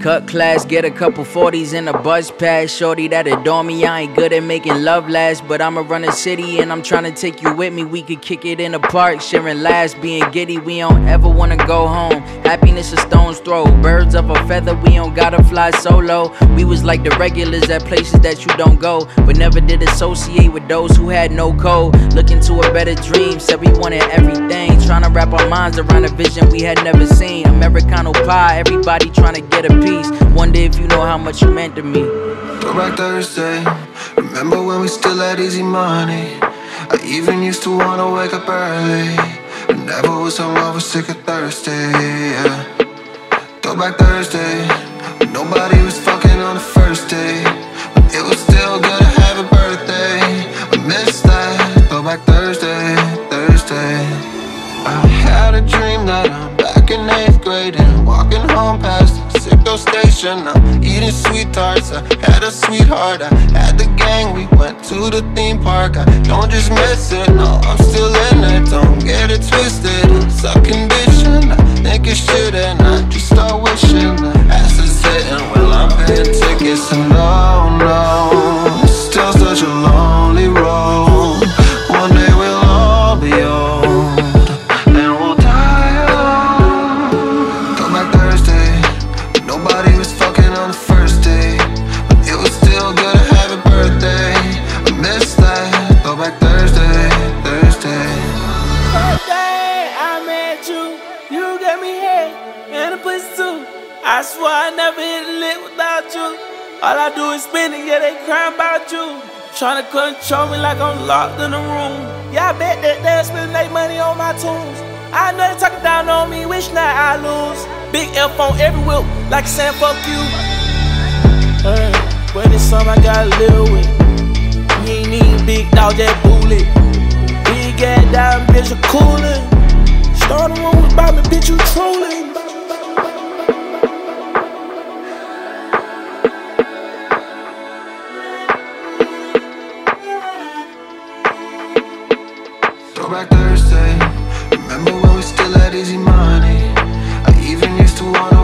Cut class, get a couple 40s in a bus pass. Shorty that adore me, I ain't good at making love last, but I'ma run a city and I'm tryna take you with me. We could kick it in the park, sharing laughs, being giddy. We don't ever wanna go home. Happiness a stone's throw. Birds of a feather, we don't gotta fly solo. We was like the regulars at places that you don't go, but never did associate with those who had no code. Looking to a better dream, said we wanted everything. Tryna wrap our minds around a vision we had never seen. Americano pie, everybody tryna get a piece. Wonder if you know how much you meant to me. Throwback Thursday, remember when we still had easy money? I even used to wanna wake up early. I never was home, I was sick of Thursday, yeah. Throwback Thursday, when nobody was fucking on the first day, when it was still good to have a birthday. I miss that. Throwback Thursday, Thursday. I had a dream that I'm back in 8th grade and walking home past the Sicko station. I'm eating sweet tarts, I had a sweetheart. I had the gang, we went to the theme park. I don't just miss it, no, I'm still in it. Don't get it twisted, it's a condition. I think it should and I just start wishing. The ass is hitting while I'm paying tickets. And no, no, it's still such a lonely road. One day we'll all be old and we'll die alone. Throwback Thursday, nobody was fucking on the first day, but it was still good to have a birthday. I miss that. Throwback Thursday, Thursday. Birthday, I met you. You gave me head and a pussy too. I swear I never hit a lick without you. All I do is spin it, yeah, they crying about you. Tryna control me like I'm locked in a room. Yeah, I bet that they'll spend their money on my tunes. I know they talking down on me, wish now I lose. Big F on every whip, like saying fuck you. But it's something I gotta live with. You ain't need big dog, that bullet. Big ass down, bitch, you coolin'. Start a room about me, bitch, you trolling. Throwback Thursday, remember when we still had easy money? I even used to wanna